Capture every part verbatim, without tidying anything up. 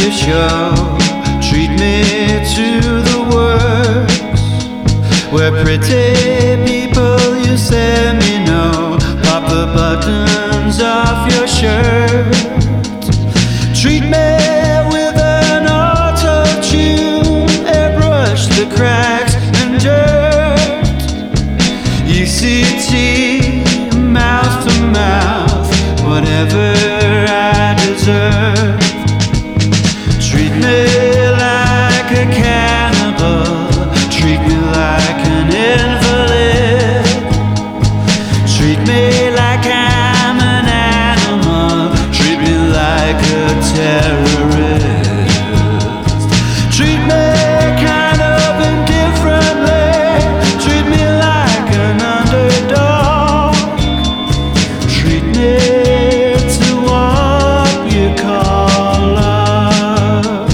you show. Treat me to the works, where pretty people you say me no. Pop the buttons off your shirt. Treat me with an auto-tune, airbrush the cracks and dirt. E C T, mouth to mouth, whatever I deserve. Treat me like a cannibal, treat me like an invalid. Treat me like I'm an animal, treat me like a terrorist. Treat me kind of indifferently, treat me like an underdog. Treat me to what you call love.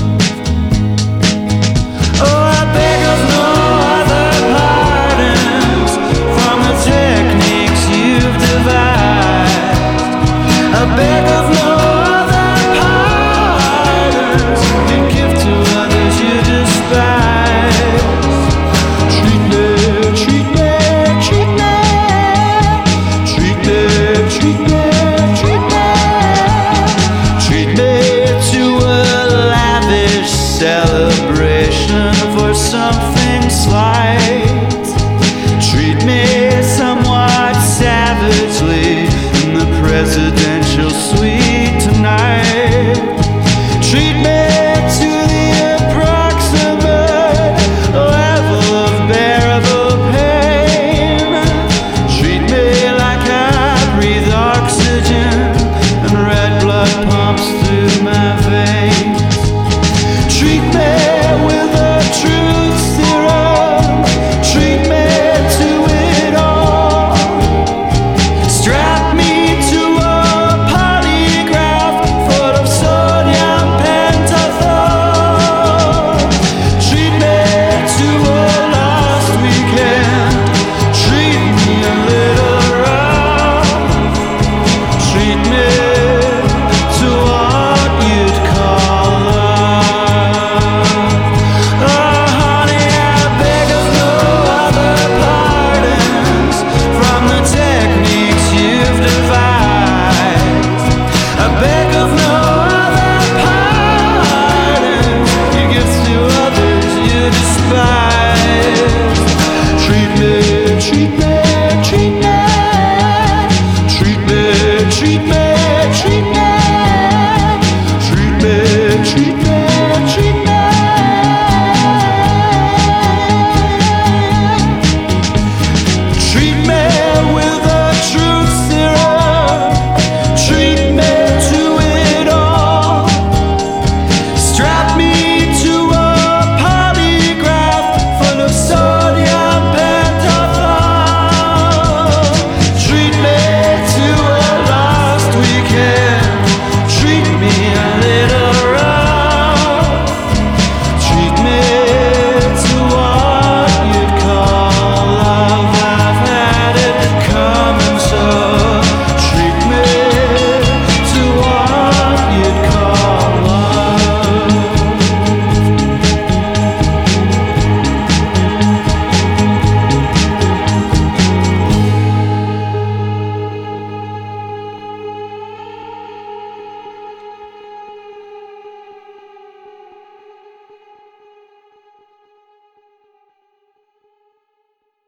Oh, I beg of no other pardons from the techniques you've devised. I beg of no other pardons you give to others you despise. Treat me, treat me, treat me, treat me, treat me, treat me, treat me to a lavish celebration for something slight. Treat me somewhat savagely in the presidential suite tonight. Treat me to the approximate level of bearable pain. Treat me like I breathe oxygen and red blood pumps through my veins. Treat me with a truth serum, treat me to it all. Strap me to a polygraph full of sodium pentothal. Treat me to a lost weekend, treat me a little rough. Treat me to what you'd call love. Oh honey, I beg of no other pardons from the techniques you've devised. I beg of no other pardons you give to others you despise. Treat me, treat me, treat me, treat me, treat me, treat me, treat me, treat me.